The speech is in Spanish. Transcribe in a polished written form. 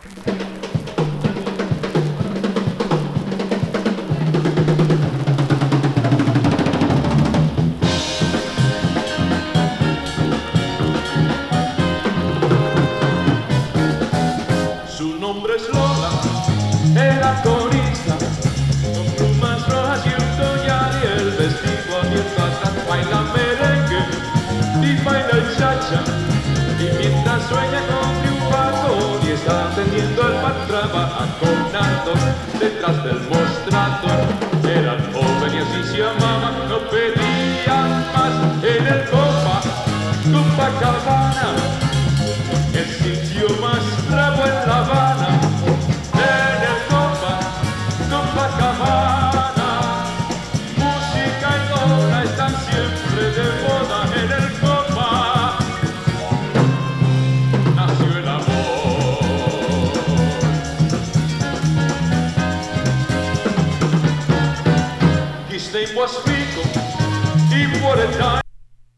Su nombre es Lola, era corista, con plumas rojas y un collar y el vestido abierto atrás. Baila merengue y baila el cha-cha, y mientras sueña con triunfador y está atendiendo el bar, trabaja con Nando detrás del mostrador. Era joven y así se llamaba, no pedía más en el Copacabana, el sitio más bravo en La Habana. En el Copacabana, música y Lola están siempre de moda. En el Copa nació el amor. His name was Rico, y for a time